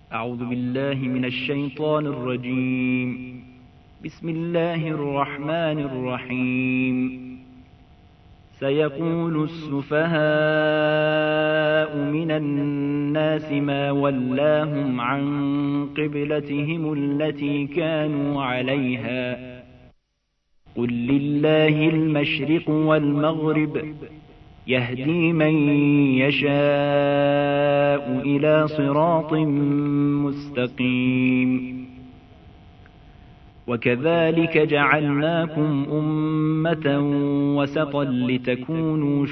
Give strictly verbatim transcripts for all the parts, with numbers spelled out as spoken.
أعوذ بالله من الشيطان الرجيم. بسم الله الرحمن الرحيم. سيقول السفهاء من الناس ما ولاهم عن قبلتهم التي كانوا عليها قل لله المشرق والمغرب يهدي من يشاء إلى صراط مستقيم. وكذلك جعلناكم أمة وسطا لتكونوا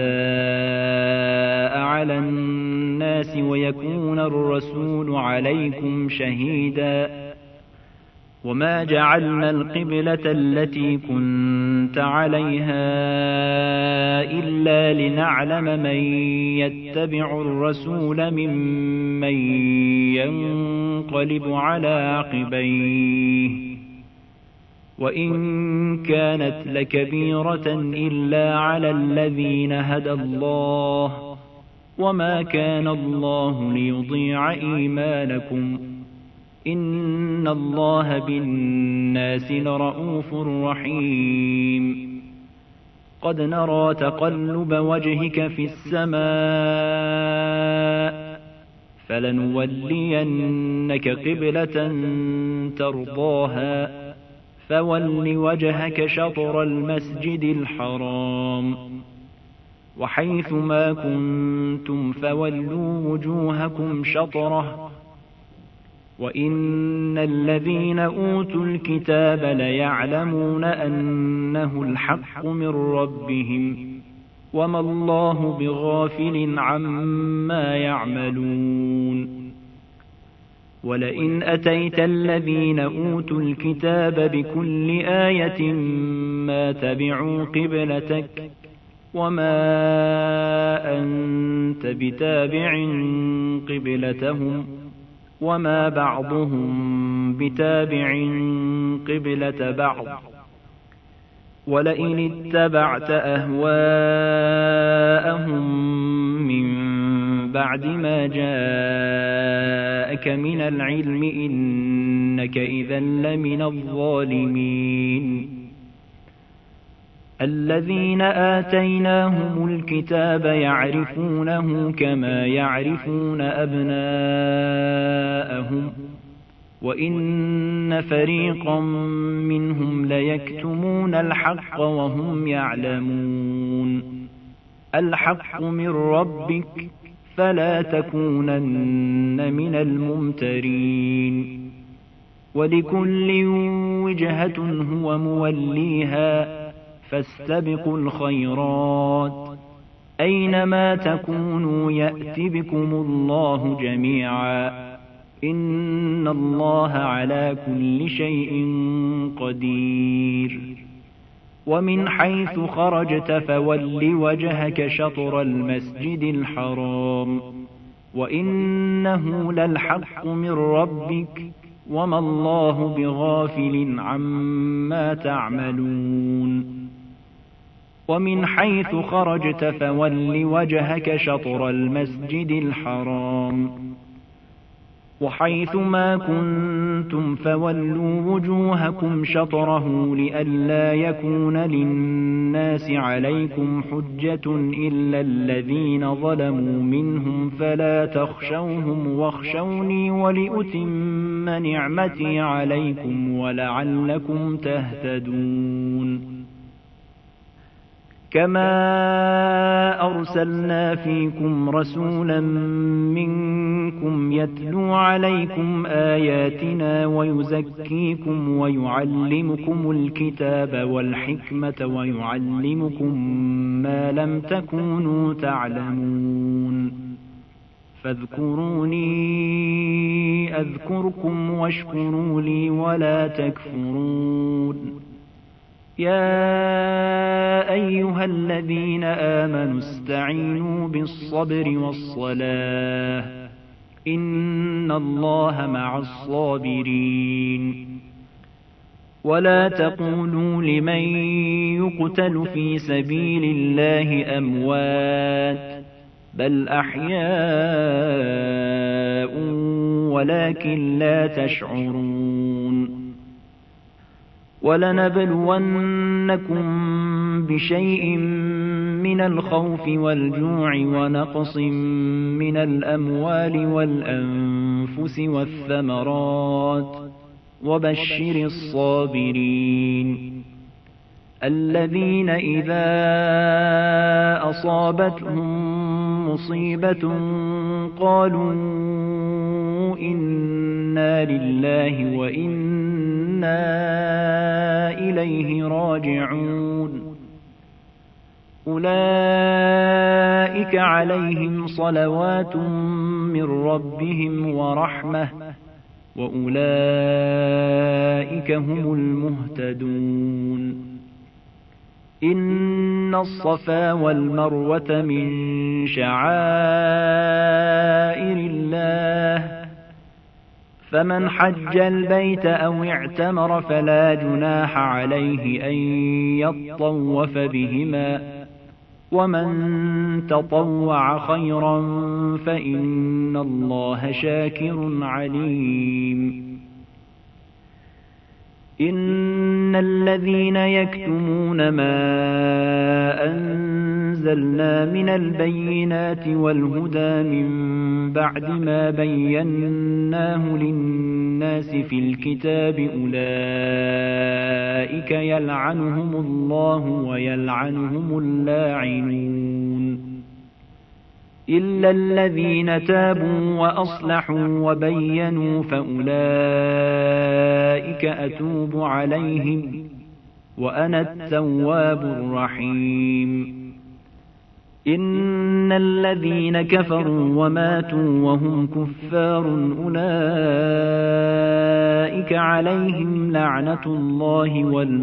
شهداء على الناس ويكون الرسول عليكم شهيدا. وما جعلنا القبلة التي كنت عليها إلا لنعلم من يتبع الرسول ممن ينقلب على عقبيه وإن كانت لكبيرة إلا على الذين هدى الله وما كان الله ليضيع إيمانكم إن الله بالناس لرءوف رحيم. قد نرى تقلب وجهك في السماء فلنولينك قبلة ترضاها فول وجهك شطر المسجد الحرام وحيث ما كنتم فولوا وجوهكم شطره وإن الذين أوتوا الكتاب ليعلمون أنه الحق من ربهم وما الله بغافل عما يعملون. ولئن أتيت الذين أوتوا الكتاب بكل آية ما تبعوا قبلتك وما أنت بتابع قبلتهم وما بعضهم بتابع قبلة بعض. ولئن اتبعت أهواءهم من بعد ما جاءك من العلم إنك إذا لمن الظالمين. الذين آتيناهم الكتاب يعرفونه كما يعرفون أبناءهم وإن فريقا منهم ليكتمون الحق وهم يعلمون. الحق من ربك فلا تكونن من الممترين. ولكل وجهة هو موليها فاستبقوا الخيرات أينما تكونوا يأت بكم الله جميعا إن الله على كل شيء قدير. ومن حيث خرجت فول وجهك شطر المسجد الحرام وإنه للحق من ربك وما الله بغافل عما تعملون. ومن حيث خرجت فول وجهك شطر المسجد الحرام وحيث ما كنتم فولوا وجوهكم شطره لئلا يكون للناس عليكم حجة إلا الذين ظلموا منهم فلا تخشوهم واخشوني ولأتم نعمتي عليكم ولعلكم تهتدون. كما أرسلنا فيكم رسولا منكم يتلو عليكم آياتنا ويزكيكم ويعلمكم الكتاب والحكمة ويعلمكم ما لم تكونوا تعلمون. فاذكروني أذكركم واشكروا لي ولا تكفرون. يا أيها الذين آمنوا استعينوا بالصبر والصلاة إن الله مع الصابرين. ولا تقولوا لمن يقتل في سبيل الله أموات بل أحياء ولكن لا تشعرون ولنبلونكم بشيء من الخوف والجوع ونقص من الأموال والأنفس والثمرات وبشر الصابرين الذين إذا أصابتهم مصيبة قالوا إنا لله وإنا إليه راجعون أولئك عليهم صلوات من ربهم ورحمة وأولئك هم المهتدون إن الصفا والمروة من شعائر الله فمن حج البيت أو اعتمر فلا جناح عليه أن يطوف بهما ومن تطوع خيرا فإن الله شاكر عليم إن الذين يكتمون ما أنزلنا من البينات والهدى من بعد ما بيناه للناس في الكتاب أولئك يلعنهم الله ويلعنهم اللاعنون إلا الذين تابوا وأصلحوا وبينوا فأولئك أتوب عليهم وأنا التواب الرحيم إن الذين كفروا وماتوا وهم كفار أولئك عليهم لعنة الله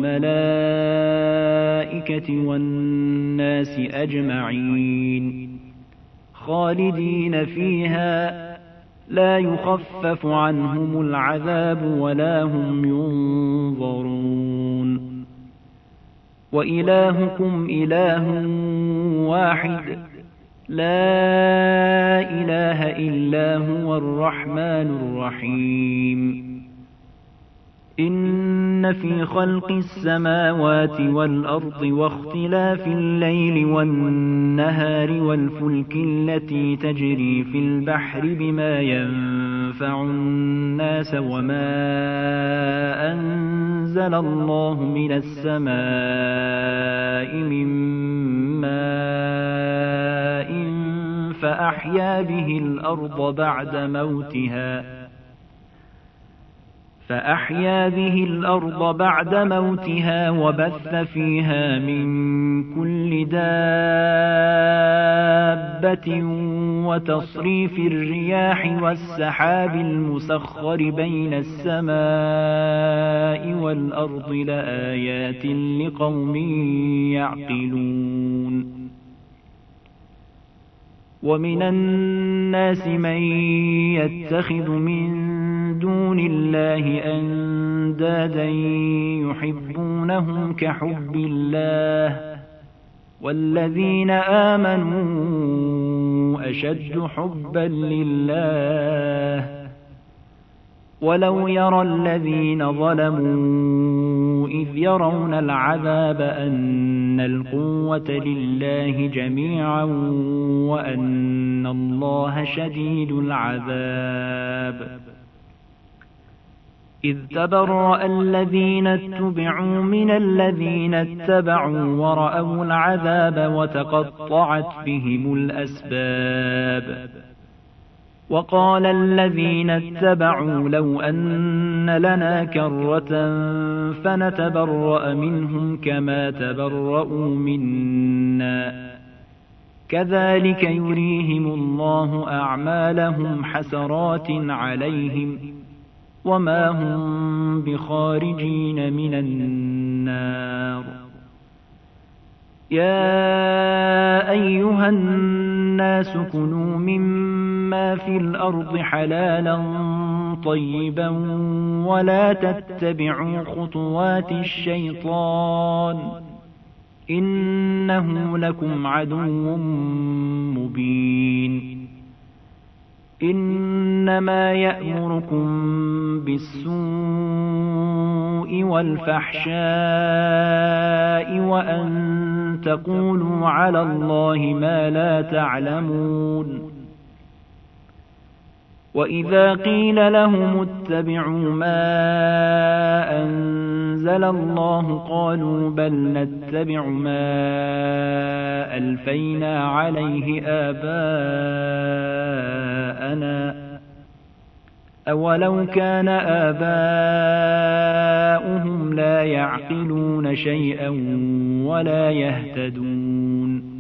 والملائكة والناس أجمعين خالدين فيها لا يخفف عنهم العذاب ولا هم ينظرون وإلهكم إله واحد لا إله إلا هو الرحمن الرحيم إن في خلق السماوات والأرض واختلاف الليل والنهار والفلك التي تجري في البحر بما ينفع الناس وما أنزل الله من السماء من ماء فأحيا به الأرض بعد موتها فأحيا به الأرض بعد موتها وبث فيها من كل دابة وتصريف الرياح والسحاب المسخر بين السماء والأرض لآيات لقوم يعقلون ومن الناس من يتخذ من دون الله أندادا يحبونهم كحب الله والذين آمنوا أشد حبا لله ولو يرى الذين ظلموا إذ يرون العذاب أن القوة لله جميعا وأن الله شديد العذاب إذ تبرأ الذين اتبعوا من الذين اتبعوا ورأوا العذاب وتقطعت بهم الأسباب وقال الذين اتبعوا لو أن لنا كرة فنتبرأ منهم كما تبرؤوا منا كذلك يريهم الله أعمالهم حسرات عليهم وما هم بخارجين من النار يا أيها الناس كلوا مما في الأرض حلالا طيبا ولا تتبعوا خطوات الشيطان إنه لكم عدو مبين إنما يأمركم بالسوء والفحشاء وأن تقولوا على الله ما لا تعلمون. وإذا قيل لهم اتبعوا ما أنزل الله قالوا بل نتبع ما ألفينا عليه آباءنا أولو كان آباؤهم لا يعقلون شيئا ولا يهتدون.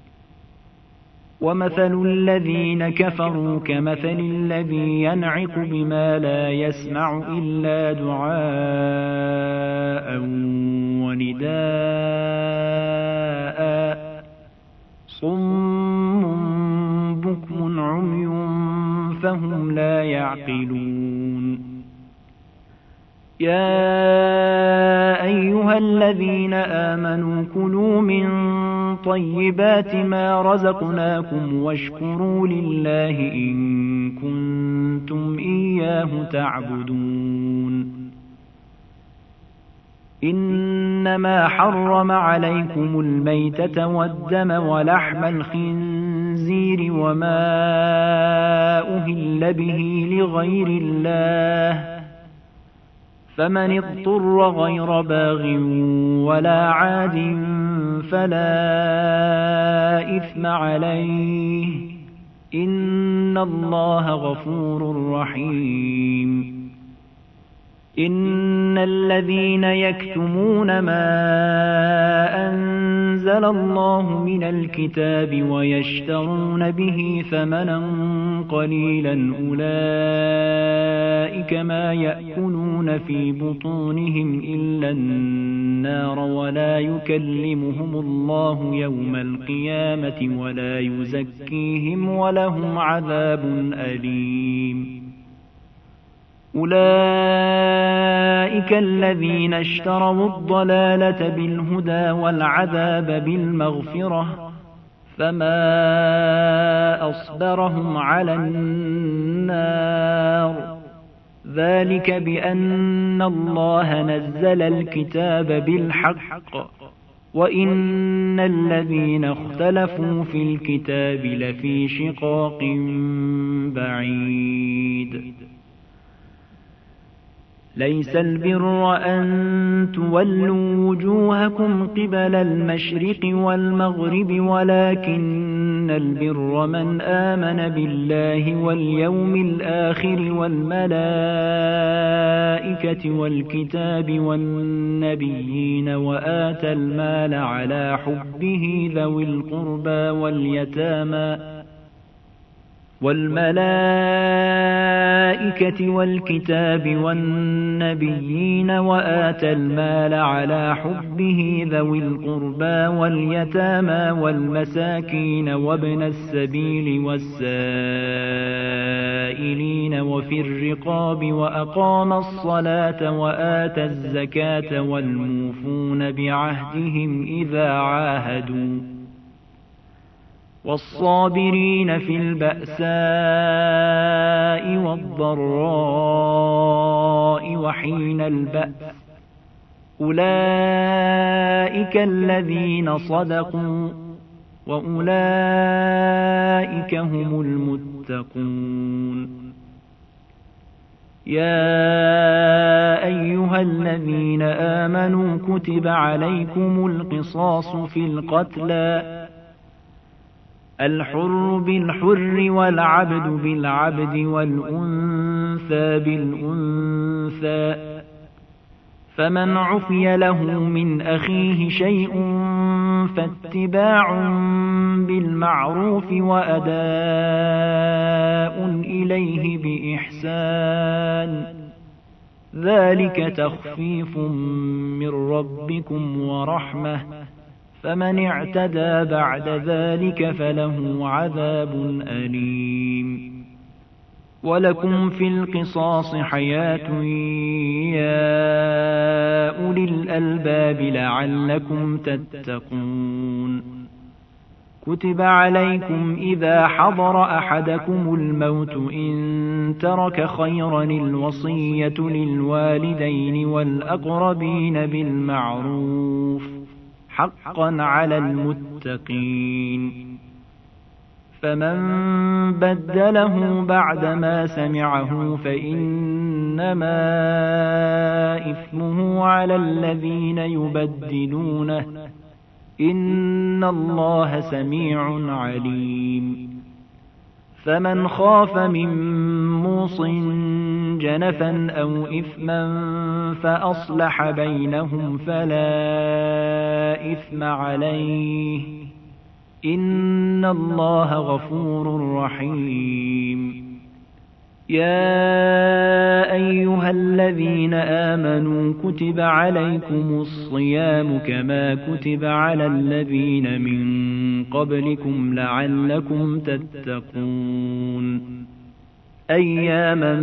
ومثل الذين كفروا كمثل الذي ينعق بما لا يسمع إلا دعاء ونداء صم بكم عمي فهم لا يعقلون. يا أيها الذين آمنوا كلوا من طيبات ما رزقناكم واشكروا لله إن كنتم إياه تعبدون. إنما حرم عليكم الميتة والدم ولحم الخنزير وما أهل به لغير الله فمن اضطر غير باغ ولا عاد فلا إثم عليه إن الله غفور رحيم. إن الذين يكتمون ما أنزل الله من الكتاب ويشترون به ثمنا قليلا أولئك ما يأكلون في بطونهم إلا النار ولا يكلمهم الله يوم القيامة ولا يزكيهم ولهم عذاب أليم. أولئك الذين اشتروا الضلالة بالهدى والعذاب بالمغفرة فما أصبرهم على النار ذلك بأن الله نزل الكتاب بالحق وإن الذين اختلفوا في الكتاب لفي شقاق بعيد. ليس البر أن تولوا وجوهكم قبل المشرق والمغرب ولكن البر من آمن بالله واليوم الآخر والملائكة والكتاب والنبيين وآتى المال على حبه ذوي القربى واليتامى والملائكة والكتاب والنبيين وآتى المال على حبه ذوي القربى واليتامى والمساكين وابن السبيل والسائلين وفي الرقاب وأقام الصلاة وآتى الزكاة والموفون بعهدهم إذا عاهدوا والصابرين في البأساء والضراء وحين البأس أولئك الذين صدقوا وأولئك هم المتقون. يا أيها الذين آمنوا كتب عليكم القصاص في القتلى الحر بالحر والعبد بالعبد والأنثى بالأنثى فمن عفي له من أخيه شيء فاتباع بالمعروف وأداء إليه بإحسان ذلك تخفيف من ربكم ورحمة فمن اعتدى بعد ذلك فله عذاب أليم. ولكم في القصاص حياة يا أولي الألباب لعلكم تتقون. كتب عليكم إذا حضر أحدكم الموت إن ترك خيرا الوصية للوالدين والأقربين بالمعروف حقا على المتقين. فمن بدله بعدما سمعه فإنما إثمه على الذين يبدلونه إن الله سميع عليم. فمن خاف من موص جنفا أو إثما فأصلح بينهم فلا إثم عليه إن الله غفور رحيم. يا أيها الذين آمنوا كتب عليكم الصيام كما كتب على الذين من قبلكم لعلكم تتقون. أياما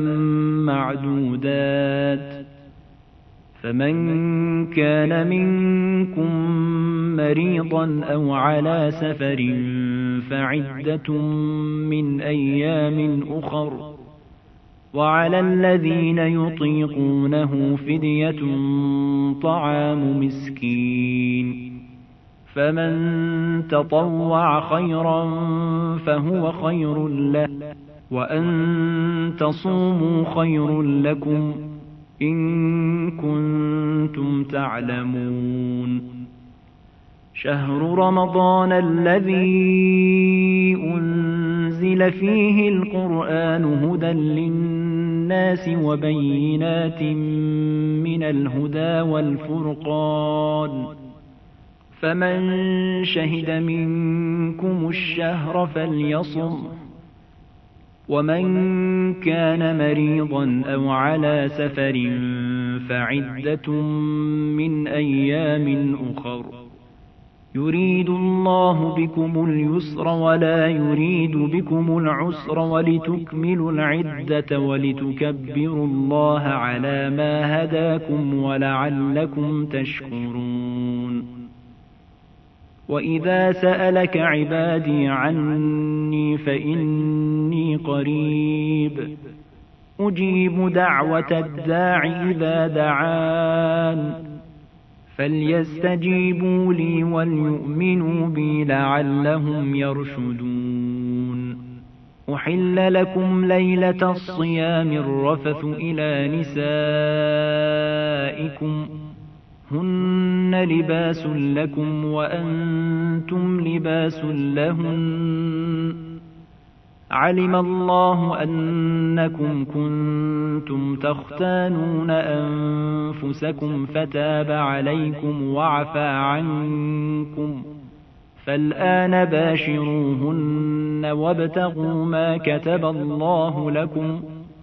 معدودات. فمن كان منكم مريضا أو على سفر فعدة من أيام أخر وعلى الذين يطيقونه فدية طعام مسكين فمن تطوع خيرا فهو خير له وأن تصوموا خير لكم إن كنتم تعلمون. شهر رمضان الذي أنزل فيه القرآن هدى للناس وبينات من الهدى والفرقان فمن شهد منكم الشهر فليصم ومن كان مريضا أو على سفر فعدة من أيام أخر يريد الله بكم اليسر ولا يريد بكم العسر ولتكملوا العدة ولتكبروا الله على ما هداكم ولعلكم تشكرون. وإذا سألك عبادي عني فإني قريب أجيب دعوة الداع إذا دعان فليستجيبوا لي وليؤمنوا بي لعلهم يرشدون. أحل لكم ليلة الصيام الرفث إلى نسائكم هن لباس لكم وأنتم لباس لهن علم الله أنكم كنتم تختانون أنفسكم فتاب عليكم وعفى عنكم فالآن باشروهن وابتغوا ما كتب الله لكم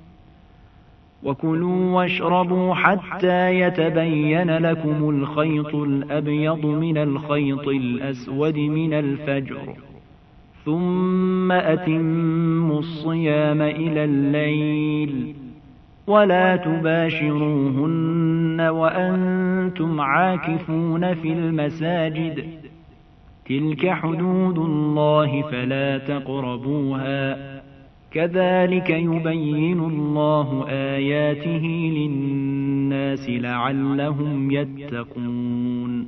وكلوا واشربوا حتى يتبين لكم الخيط الأبيض من الخيط الأسود من الفجر ثم أتموا الصيام إلى الليل ولا تباشروهن وأنتم عاكفون في المساجد تلك حدود الله فلا تقربوها كذلك يبين الله آياته للناس لعلهم يتقون.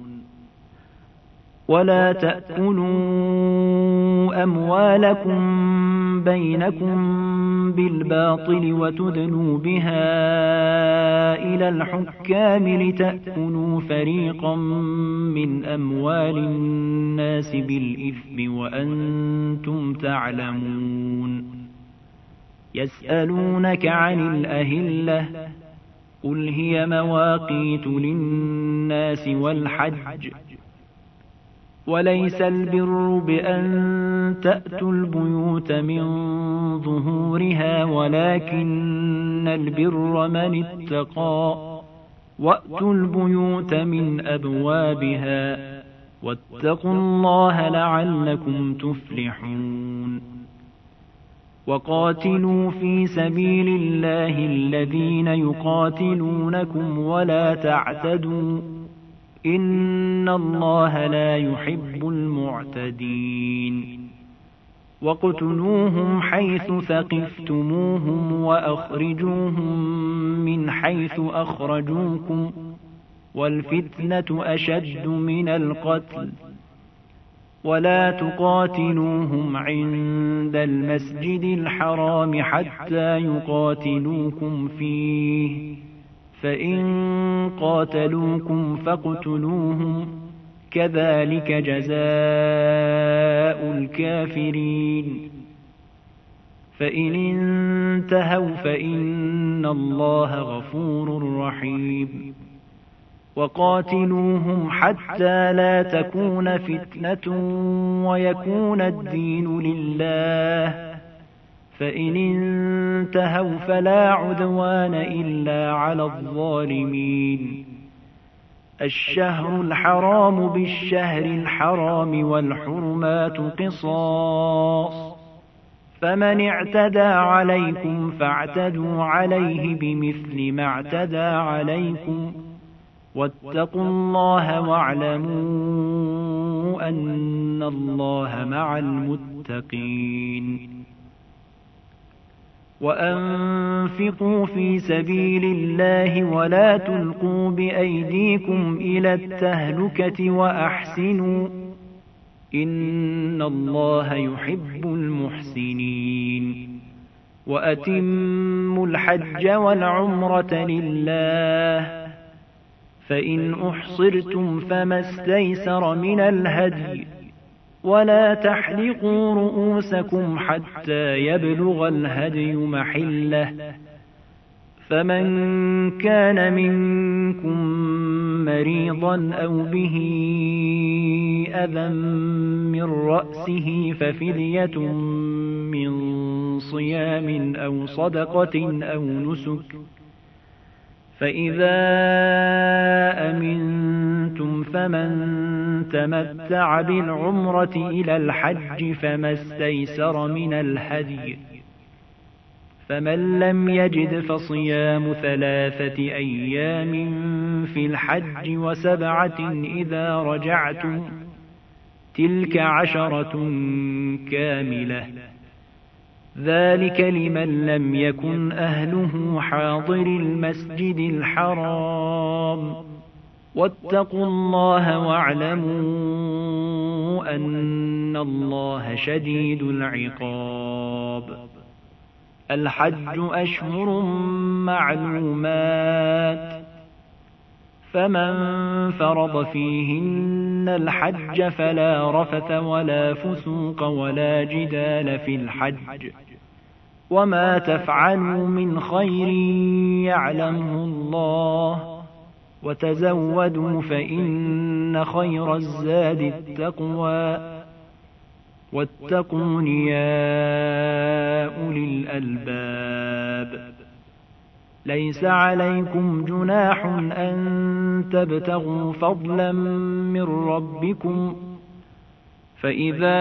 ولا تأكلوا أموالكم بينكم بالباطل وتدلوا بها إلى الحكام لتأكلوا فريقا من أموال الناس بالإثم وأنتم تعلمون. يسألونك عن الأهلة قل هي مواقيت للناس والحج وليس البر بأن تأتوا البيوت من ظهورها ولكن البر من اتقى وأتوا البيوت من أبوابها واتقوا الله لعلكم تفلحون. وقاتلوا في سبيل الله الذين يقاتلونكم ولا تعتدوا إن الله لا يحب المعتدين وَاقْتُلُوهُمْ حَيْثُ ثَقِفْتُمُوهُمْ وَأَخْرِجُوهُمْ مِنْ حَيْثُ أَخْرَجُوكُمْ وَالْفِتْنَةُ أَشَدُّ مِنَ الْقَتْلِ وَلَا تُقَاتِلُوهُمْ عِندَ الْمَسْجِدِ الْحَرَامِ حَتَّى يُقَاتِلُوكُمْ فِيهِ فَإِنْ قَاتَلُوكُمْ فَاقْتُلُوهُمْ كَذَلِكَ جَزَاءُ الْكَافِرِينَ فَإِنِ انتهوا فَإِنَّ اللَّهَ غَفُورٌ رَحِيمٌ وَقَاتِلُوهُمْ حَتَّى لَا تَكُونَ فِتْنَةٌ وَيَكُونَ الدِّينُ لِلَّهِ فَإِنِ انتهوا فَلَا عُدْوَانَ إِلَّا عَلَى الظَّالِمِينَ الشهر الحرام بالشهر الحرام والحرمات قصاص فمن اعتدى عليكم فاعتدوا عليه بمثل ما اعتدى عليكم واتقوا الله واعلموا أن الله مع المتقين وأنفقوا في سبيل الله ولا تلقوا بأيديكم إلى التهلكة وأحسنوا إن الله يحب المحسنين وأتموا الحج والعمرة لله فإن أحصرتم فما استيسر من الهدي ولا تحلقوا رؤوسكم حتى يبلغ الهدي محله فمن كان منكم مريضا أو به أذى من رأسه ففدية من صيام أو صدقة أو نسك فإذا أمنتم فمن تمتع بالعمرة إلى الحج فما استيسر من الهدي فمن لم يجد فصيام ثلاثة أيام في الحج وسبعة إذا رجعتم تلك عشرة كاملة ذلك لمن لم يكن أهله حاضر المسجد الحرام واتقوا الله واعلموا أن الله شديد العقاب الحج أشهر معلومات فمن فرض فيهن الحج فلا رفث ولا فسوق ولا جدال في الحج وما تفعلوا من خير يعلمه الله وتزودوا فإن خير الزاد التقوى واتقون يا أولي الألباب ليس عليكم جناح أن تبتغوا فضلا من ربكم فإذا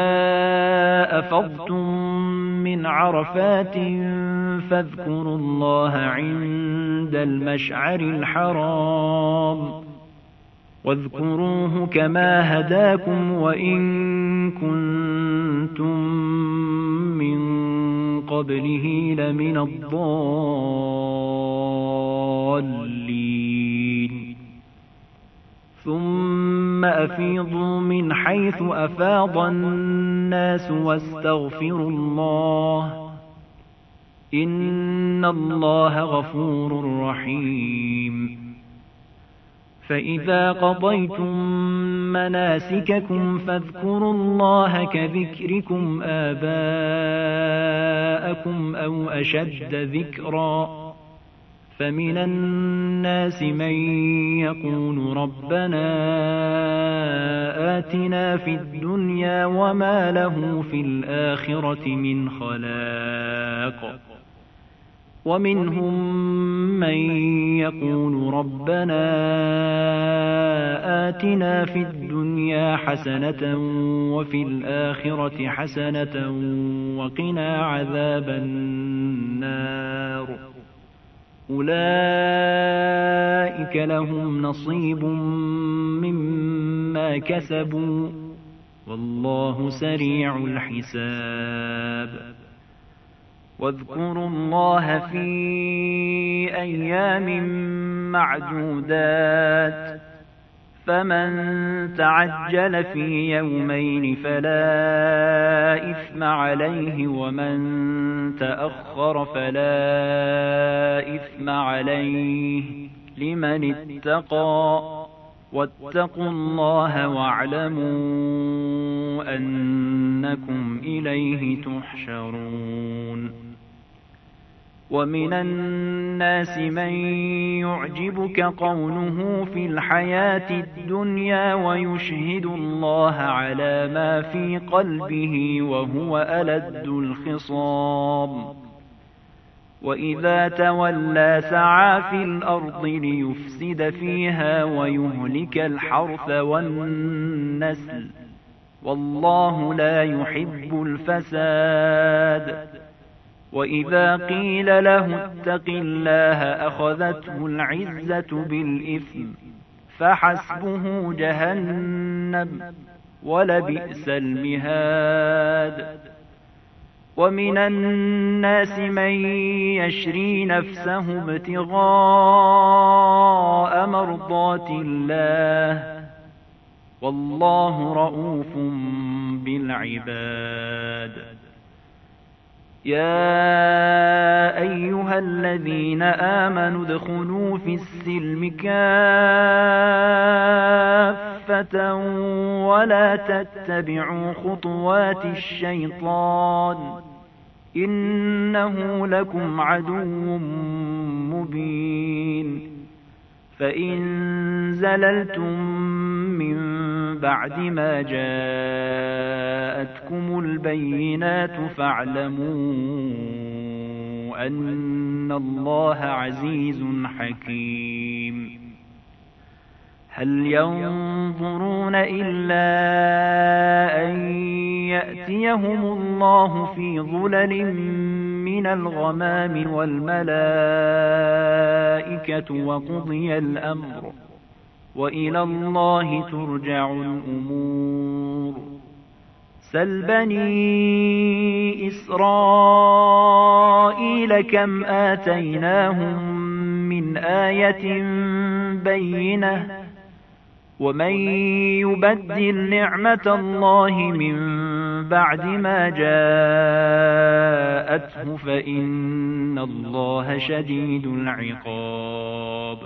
أفضتم من عرفات فاذكروا الله عند المشعر الحرام واذكروه كما هداكم وإن كنتم من قبله لمن الضالين ثم أفيضوا من حيث أفاض الناس واستغفروا الله إن الله غفور رحيم فإذا قضيتم مناسككم فاذكروا الله كذكركم آباءكم أو أشد ذكرا فمن الناس من يقول ربنا آتنا في الدنيا وما له في الآخرة من خلاق ومنهم من يقول ربنا آتنا في الدنيا حسنة وفي الآخرة حسنة وقنا عذاب النار أولئك لهم نصيب بما كسبوا والله سريع الحساب. واذكروا الله في أيام معدودات فمن تعجل في يومين فلا إثم عليه ومن تأخر فلا إثم عليه لمن اتقى واتقوا الله واعلموا أنكم إليه تحشرون. ومن الناس من يعجبك قوله في الحياة الدنيا ويشهد الله على ما في قلبه وهو ألد الخصام وإذا تولى سعى في الأرض ليفسد فيها ويهلك الحرث والنسل والله لا يحب الفساد. وإذا قيل له اتق الله أخذته العزة بالإثم فحسبه جهنم ولبئس المهاد. ومن الناس من يشري نفسه ابتغاء مرضات الله والله رؤوف بالعباد. يا أيها الذين آمنوا ادخلوا في السلم كافة ولا تتبعوا خطوات الشيطان إنه لكم عدو مبين. فإن زللتم من بعد ما جاءتكم البينات فاعلموا أن الله عزيز حكيم. هل ينظرون إلا أن يأتيهم الله في ظلل من الغمام والملائكة وقضي الأمر وإلى الله ترجع الأمور. سل بني إسرائيل كم آتيناهم من آية بينة ومن يبدل نعمة الله من بعد ما جاءته فإن الله شديد العقاب.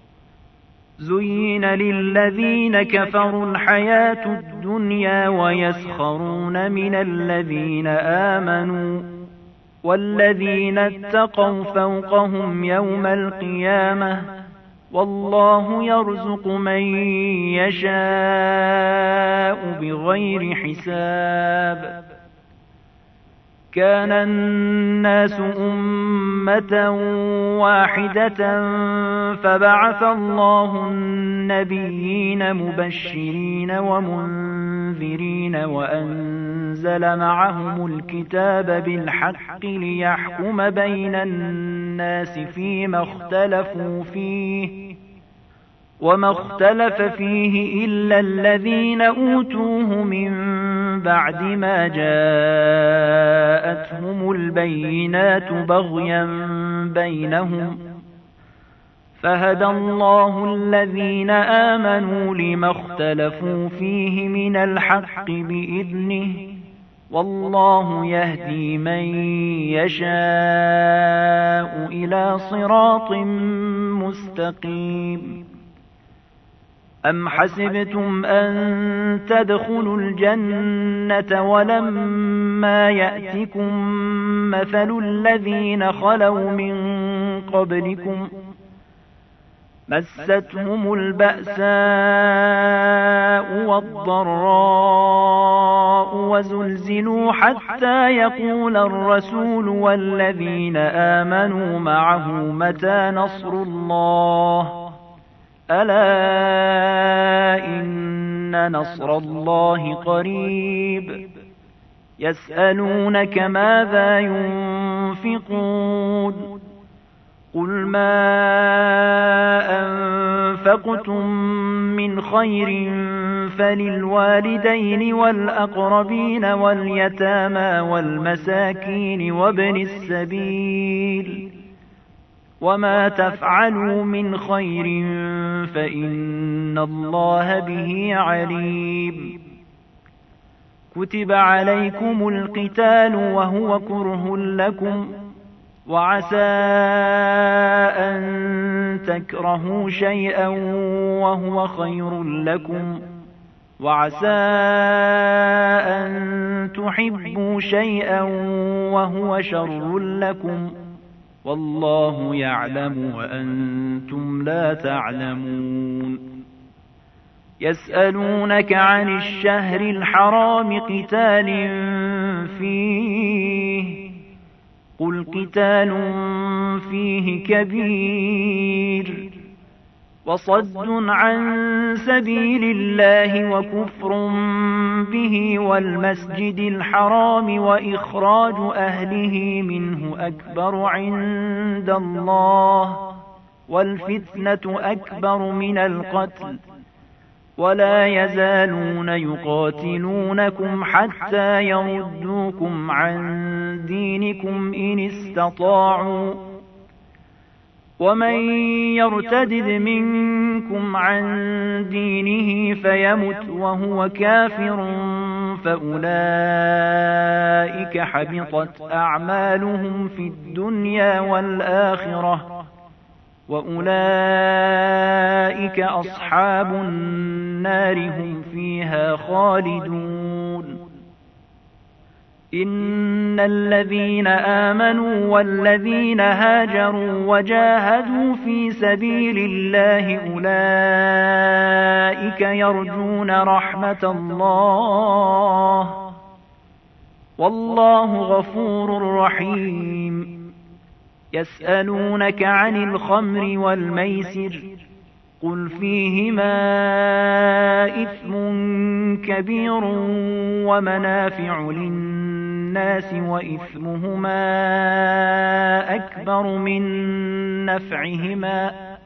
زين للذين كفروا الحياة الدنيا ويسخرون من الذين آمنوا والذين اتقوا فوقهم يوم القيامة والله يرزق من يشاء بغير حساب. كان الناس أمة واحدة فبعث الله النبيين مبشرين ومنذرين وأنزل معهم الكتاب بالحق ليحكم بين الناس فيما اختلفوا فيه وما اختلف فيه إلا الذين أوتوه من بعد ما جاءتهم البينات بغيا بينهم فهدى الله الذين آمنوا لما اختلفوا فيه من الحق بإذنه والله يهدي من يشاء إلى صراط مستقيم. أم حسبتم أن تدخلوا الجنة ولما يأتكم مثل الذين خلوا من قبلكم مستهم البأساء والضراء وزلزلوا حتى يقول الرسول والذين آمنوا معه متى نصر الله ألا إن نصر الله قريب. يسألونك ماذا ينفقون قل ما أنفقتم من خير فللوالدين والأقربين واليتامى والمساكين وابن السبيل وما تفعلوا من خير فإن الله به عليم. كتب عليكم القتال وهو كره لكم وعسى أن تكرهوا شيئا وهو خير لكم وعسى أن تحبوا شيئا وهو شر لكم والله يعلم وأنتم لا تعلمون. يسألونك عن الشهر الحرام قتال فيه قل قتال فيه كبير وصد عن سبيل الله وكفر به والمسجد الحرام وإخراج أهله منه أكبر عند الله والفتنة أكبر من القتل ولا يزالون يقاتلونكم حتى يردوكم عن دينكم إن استطاعوا ومن يرتدد منكم عن دينه فيمت وهو كافر فأولئك حبطت أعمالهم في الدنيا والآخرة وأولئك أصحاب النار هم فيها خالدون. إن الذين آمنوا والذين هاجروا وجاهدوا في سبيل الله أولئك يرجون رحمة الله والله غفور رحيم. يسألونك عن الخمر والميسر قل فيهما إثم كبير ومنافع للناس وإثمهما أكبر من نفعهما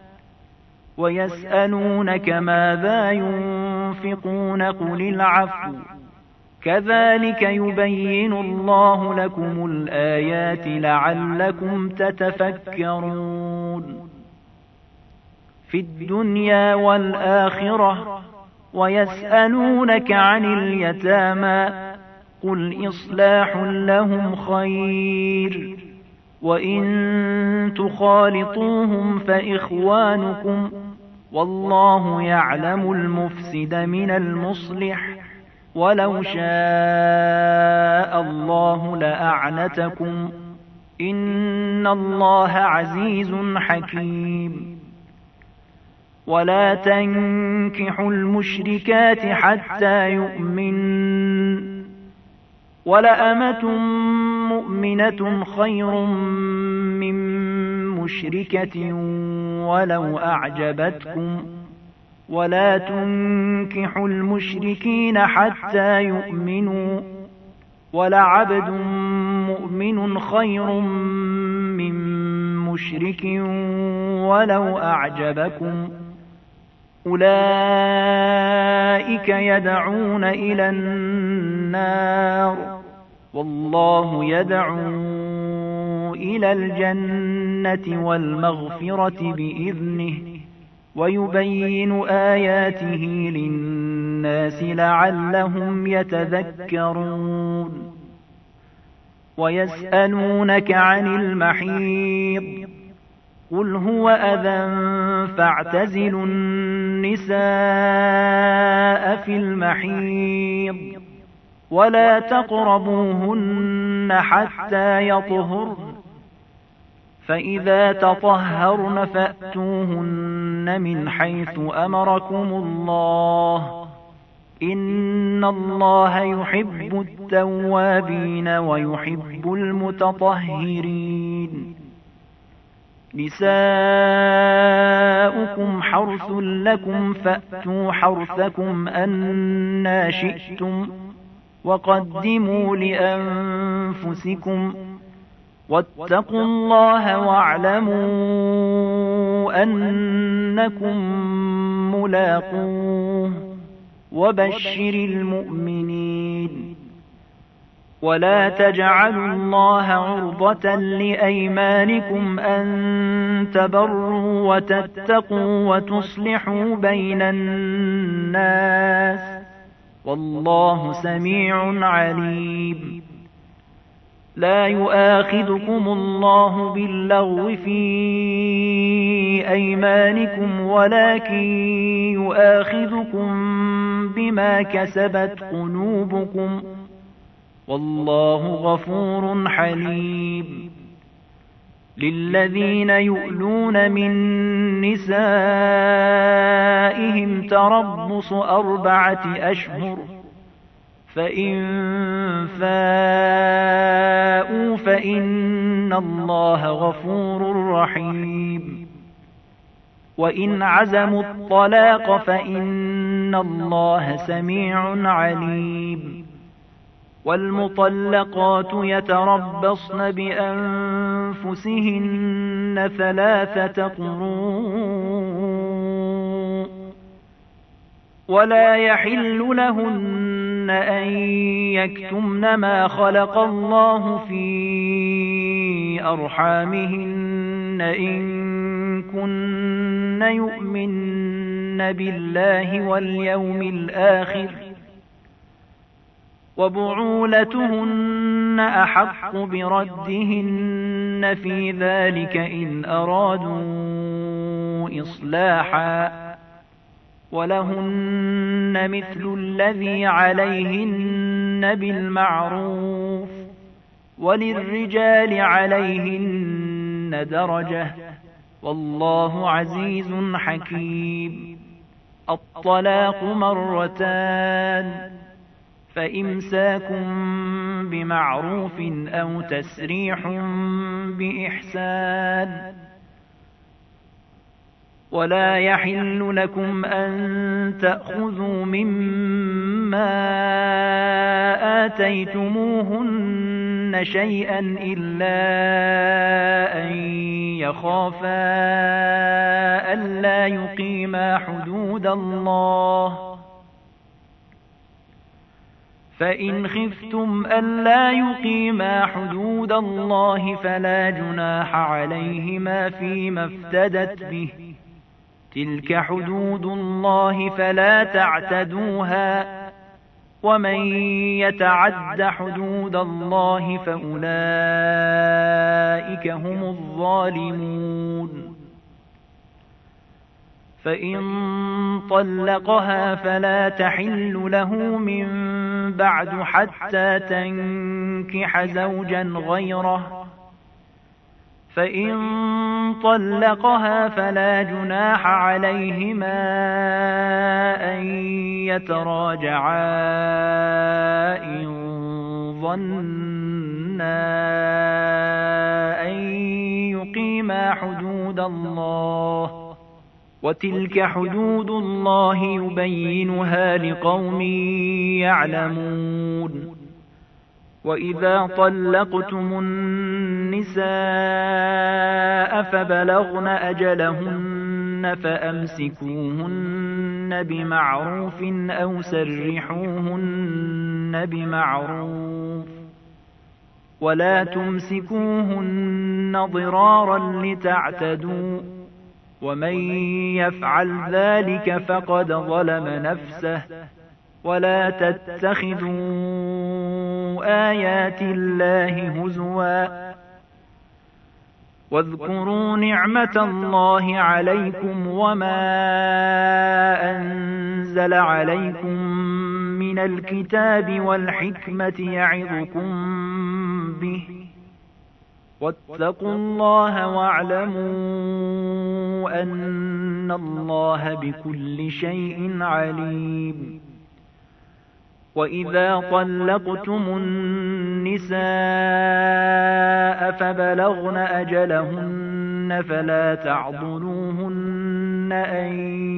ويسألونك ماذا ينفقون قل العفو كذلك يبين الله لكم الآيات لعلكم تتفكرون. في الدنيا والآخرة ويسألونك عن اليتامى قل إصلاح لهم خير وإن تخالطوهم فإخوانكم والله يعلم المفسد من المصلح ولو شاء الله لأعنتكم إن الله عزيز حكيم. ولا تنكحوا المشركات حتى يؤمن ولأمة مؤمنة خير من مشركة ولو أعجبتكم ولا تنكحوا المشركين حتى يؤمنوا ولعبد مؤمن خير من مشرك ولو أعجبكم أولئك يدعون إلى النار والله يدعو إلى الجنة والمغفرة بإذنه ويبين آياته للناس لعلهم يتذكرون. ويسألونك عن المحيض قل هو أذى فاعتزلوا النساء في المحيض ولا تقربوهن حتى يطهرن فإذا تطهرن فأتوهن من حيث أمركم الله إن الله يحب التوابين ويحب المتطهرين. نساؤكم حرث لكم فأتوا حرثكم أنى شئتم وقدموا لأنفسكم واتقوا الله واعلموا أنكم ملاقوه وبشر المؤمنين. ولا تجعلوا الله عرضة لأيمانكم أن تبروا وتتقوا وتصلحوا بين الناس، والله سميع عليم. لا يؤاخذكم الله باللغو في أيمانكم ولكن يؤاخذكم بما كسبت قلوبكم، والله غفور حليم. للذين يؤلون من نسائهم تربص أربعة أشهر، فإن فاءوا فإن الله غفور رحيم. وإن عزموا الطلاق فإن الله سميع عليم. والمطلقات يتربصن بأنفسهن ثلاثة قروء، ولا يحل لهن أن يكتمن ما خلق الله في أرحامهن إن كن يؤمن بالله واليوم الآخر، وبعولتهن أحق بردهن في ذلك إن أرادوا إصلاحا، ولهن مثل الذي عليهن بالمعروف، وللرجال عليهن درجة، والله عزيز حكيم. الطلاق مرتان، فإمساك بمعروف أو تسريح بإحسان. ولا يحل لكم أن تأخذوا مما آتيتموهن شيئا إلا أن يخافا ألا يقيما حدود الله، فإن خفتم ألا يقيما حدود الله فلا جناح عليهما فيما افتدت به، تلك حدود الله فلا تعتدوها، ومن يتعد حدود الله فأولئك هم الظالمون. فإن طلقها فلا تحل له من بعد حتى تنكح زوجا غيره، فإن طلقها فلا جناح عليهما أن يتراجعا إن ظنا أن يقيما حدود الله، وتلك حدود الله يبينها لقوم يعلمون. وإذا طلقتم النساء فبلغن أجلهن فأمسكوهن بمعروف أو سرحوهن بمعروف، ولا تمسكوهن ضرارا لتعتدوا، ومن يفعل ذلك فقد ظلم نفسه. ولا تتخذوا آيات الله هزوا، واذكروا نعمة الله عليكم وما أنزل عليكم من الكتاب والحكمة يعظكم به، واتقوا الله واعلموا أن الله بكل شيء عليم. وإذا طلقتم النساء فبلغن أجلهن فلا تعضلوهن أن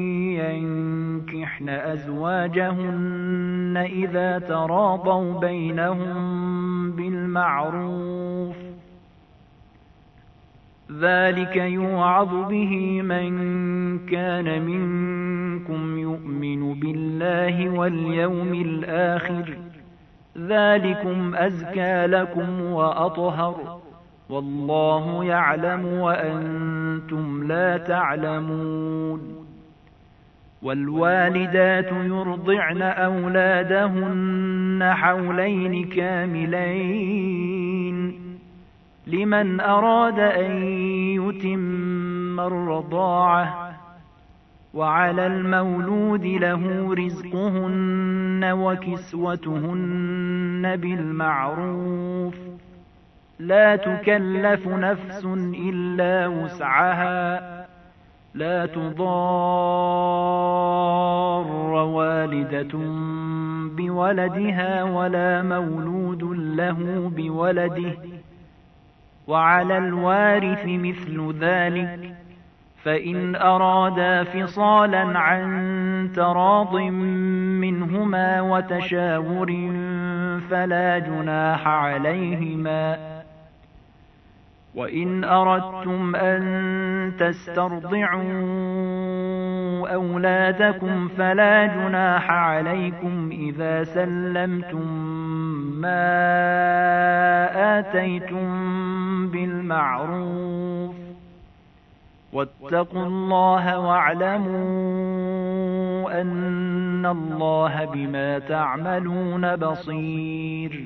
ينكحن أزواجهن إذا تراضوا بينهم بالمعروف، ذلك يوعظ به من كان منكم يؤمن بالله واليوم الآخر ذلكم أزكى لكم وأطهر والله يعلم وأنتم لا تعلمون والوالدات يرضعن أولادهن حولين كاملين لمن أراد أن يتم الرضاعة وعلى المولود له رزقهن وكسوتهن بالمعروف لا تكلف نفس إلا وسعها لا تضار والدة بولدها ولا مولود له بولده وعلى الوارث مثل ذلك فإن أرادا فصالا عن تراض منهما وتشاور فلا جناح عليهما وإن أردتم أن تسترضعوا أولادكم فلا جناح عليكم إذا سلمتم ما آتيتم بالمعروف واتقوا الله واعلموا أن الله بما تعملون بصير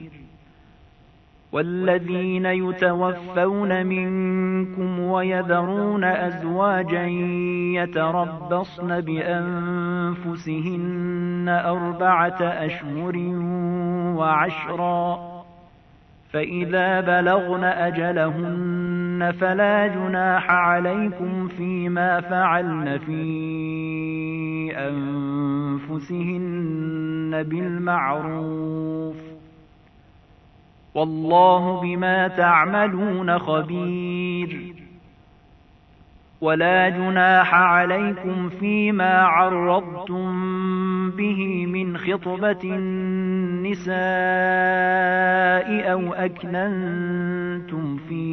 والذين يتوفون منكم ويذرون أزواجا يتربصن بأنفسهن أربعة أشهر وعشرا فإذا بلغن أجلهن فلا جناح عليكم فيما فعلن في أنفسهن بالمعروف والله بما تعملون خبير ولا جناح عليكم فيما عرضتم به من خطبة النساء أو أكننتم في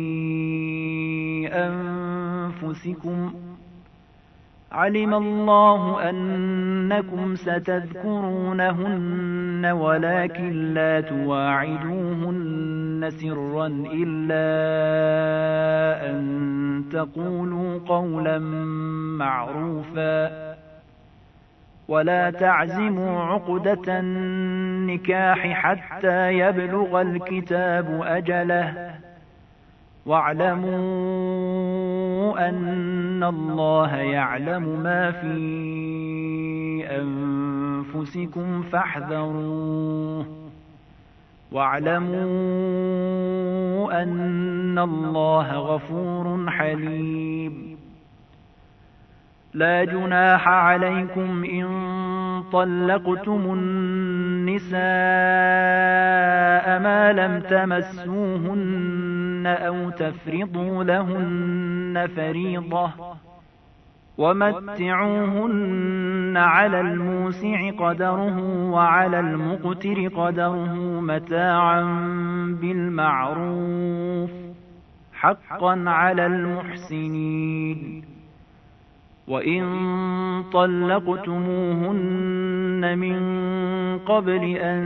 أنفسكم علم الله أنكم ستذكرونهن ولكن لا تواعدوهن سرا إلا أن تقولوا قولا معروفا ولا تعزموا عقدة النكاح حتى يبلغ الكتاب أجله واعلموا أن الله يعلم ما في أنفسكم فاحذروه واعلموا أن الله غفور حليم لا جناح عليكم إن طلقتم النساء ما لم تمسوهن أو تفرضوا لهن فريضة ومتعوهن على الموسع قدره وعلى المقتر قدره متاعا بالمعروف حقا على المحسنين وإن طلقتموهن من قبل أن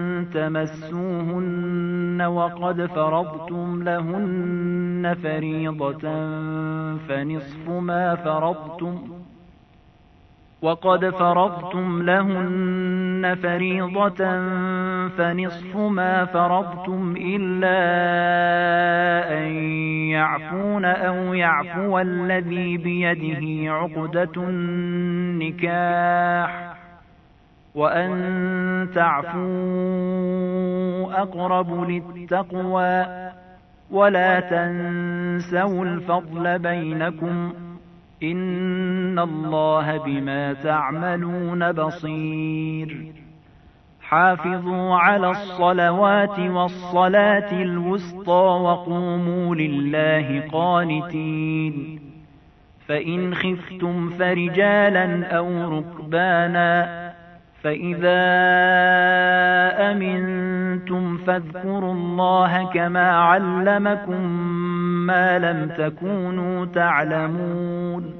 تمسوهن وقد فرضتم لهن فريضة فنصف ما فرضتم وقد فرضتم لهن فريضة فنصف ما فرضتم إلا أن يعفون أو يعفو الذي بيده عقدة النكاح وأن تعفوا أقرب للتقوى ولا تنسوا الفضل بينكم إن الله بما تعملون بصير حافظوا على الصلوات والصلاة الوسطى وقوموا لله قانتين فإن خفتم فرجالا أو ركبانا فإذا أمنتم فاذكروا الله كما علمكم ما لم تكونوا تعلمون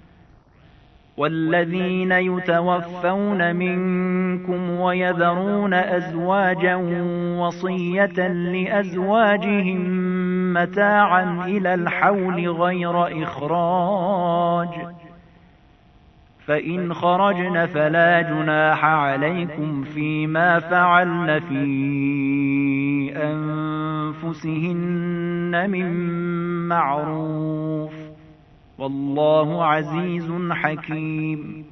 والذين يتوفون منكم ويذرون أزواجا وصية لأزواجهم متاعا إلى الحول غير إخراج فإن خرجن فلا جناح عليكم فيما فعلن في أنفسهن من معروف والله عزيز حكيم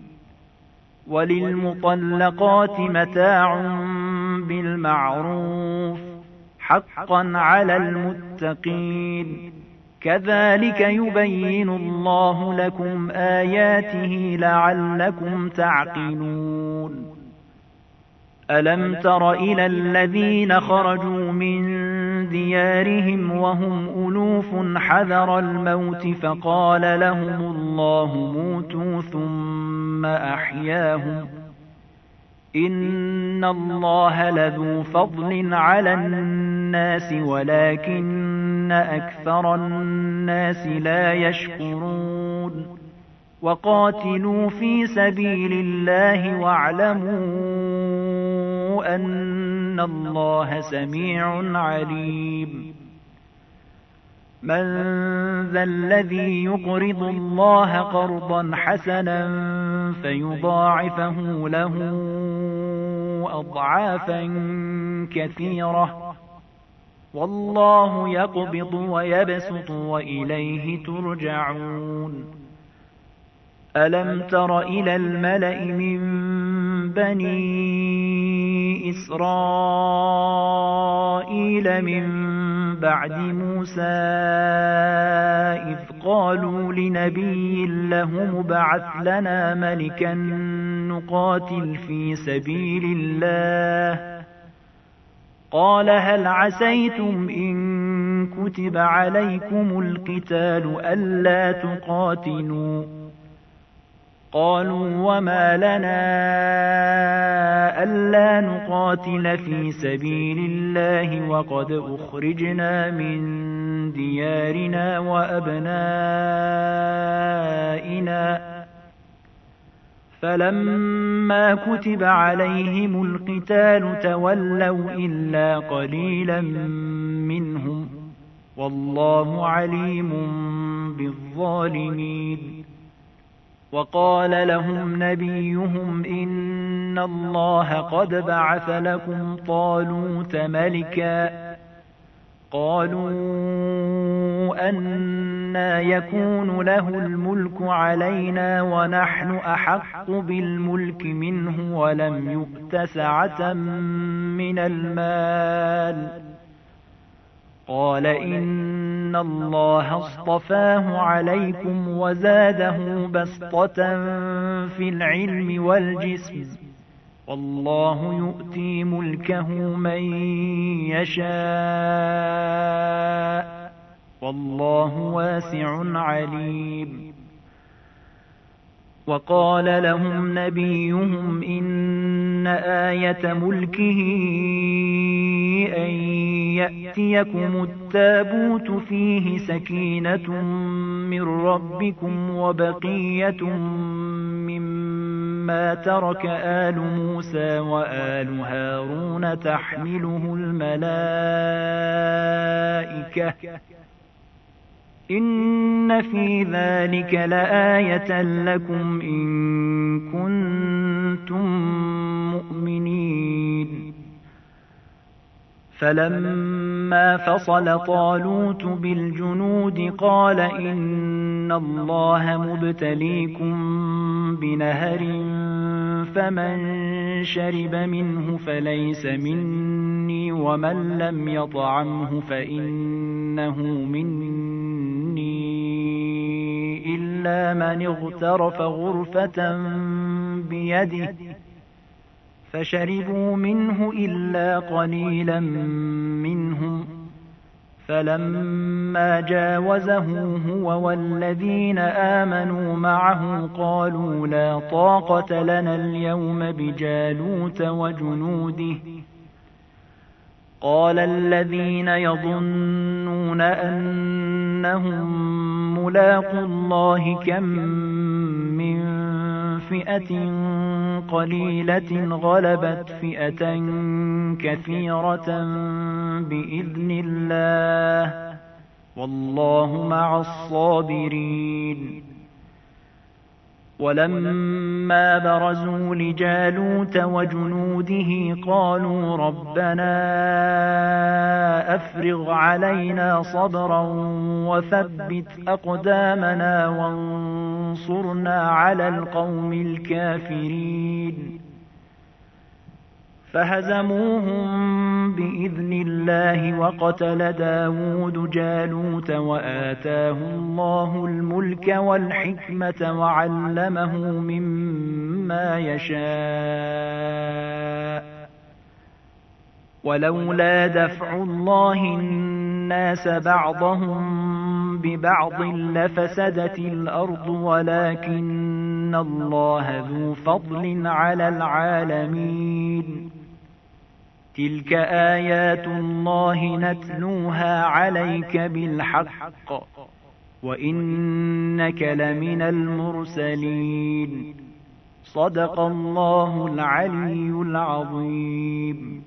وللمطلقات متاع بالمعروف حقا على المتقين كذلك يبين الله لكم آياته لعلكم تعقلون ألم تر إلى الذين خرجوا من ديارهم وهم ألوف حذر الموت فقال لهم الله موتوا ثم أحياهم إن الله لذو فضل على الناس ولكن أكثر الناس لا يشكرون وقاتلوا في سبيل الله واعلموا أن الله سميع عليم من ذا الذي يقرض الله قرضا حسنا فيضاعفه له أضعافا كثيرة والله يقبض ويبسط وإليه ترجعون ألم تر إلى الملأ من بني إسرائيل من بعد موسى إذ قالوا لنبي له ابعث لنا ملكا نقاتل في سبيل الله قال هل عسيتم إن كتب عليكم القتال ألا تقاتلوا قالوا وما لنا ألا نقاتل في سبيل الله وقد أخرجنا من ديارنا وأبنائنا فلما كتب عليهم القتال تولوا إلا قليلا منهم والله عليم بالظالمين وقال لهم نبيهم إن الله قد بعث لكم طالوت ملكا قالوا أنى يكون له الملك علينا ونحن أحق بالملك منه ولم يؤت سعة من المال قال إن الله اصطفاه عليكم وزاده بسطة في العلم والجسم والله يؤتي ملكه من يشاء والله واسع عليم وقال لهم نبيهم إن آية ملكه أن يأتيكم التابوت فيه سكينة من ربكم وبقية مما ترك آل موسى وآل هارون تحمله الملائكة إن في ذلك لآية لكم إن كنتم مؤمنين فلما فصل طالوت بالجنود قال إن الله مبتليكم بنهر فمن شرب منه فليس مني ومن لم يطعمه فإنه مني إلا من اغترف غرفة بيده فشربوا منه إلا قليلا منهم فلما جاوزه هو والذين آمنوا معه قالوا لا طاقة لنا اليوم بجالوت وجنوده قال الذين يظنون أنهم ملاقو الله كم من فئة قليلة غلبت فئة كثيرة بإذن الله والله مع الصابرين. ولما برزوا لجالوت وجنوده قالوا ربنا أفرغ علينا صبرا وثبت أقدامنا وانصرنا على القوم الكافرين. فهزموهم بإذن الله وقتل داود جالوت وآتاه الله الملك والحكمة وعلمه مما يشاء. ولولا دفع الله الناس بعضهم ببعض لفسدت الأرض ولكن الله ذو فضل على العالمين. تلك آيات الله نتلوها عليك بالحق وإنك لمن المرسلين. صدق الله العلي العظيم.